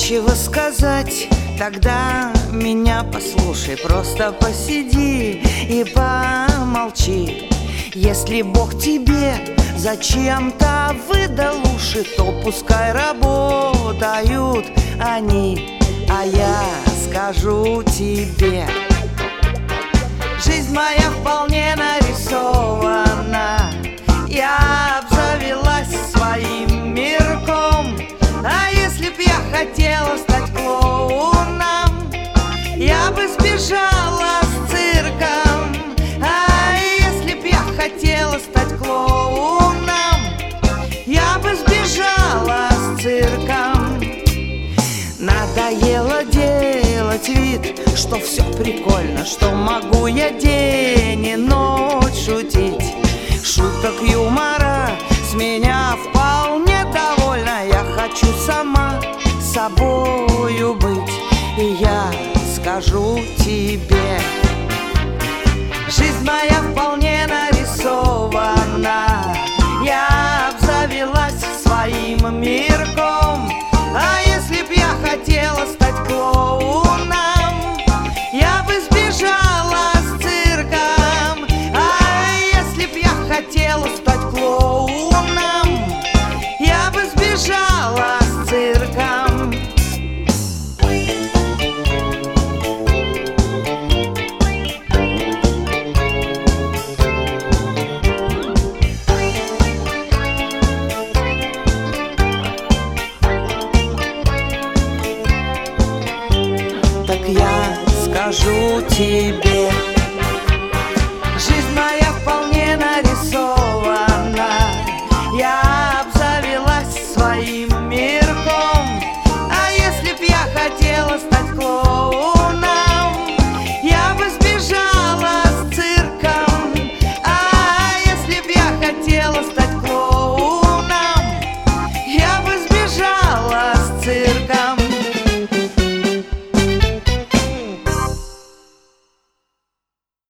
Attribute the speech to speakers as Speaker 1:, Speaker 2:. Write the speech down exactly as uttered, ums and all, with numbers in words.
Speaker 1: нечего сказать, тогда меня послушай, просто посиди и помолчи. Если Бог тебе зачем-то выдал уши, то пускай работают они, а я скажу тебе: жизнь моя вполне нарисована, я обзавелась своим мирком. А если б я хотела стать клоуном, я бы сбежала с цирком. А если б я хотела стать клоуном, я бы сбежала с цирком. Надоело делать вид, что все прикольно, что могу я день и ночь шутить. Шуток юмора с меня вполне довольна. Я хочу сама собою быть, и я скажу тебе: жизнь моя вполне нарисована, я обзавелась своим мирком. А если б я хотела стать клоуном, я бы сбежала с цирком. А если б я хотела стать клоуном, я бы сбежала с цирком. Так я скажу тебе: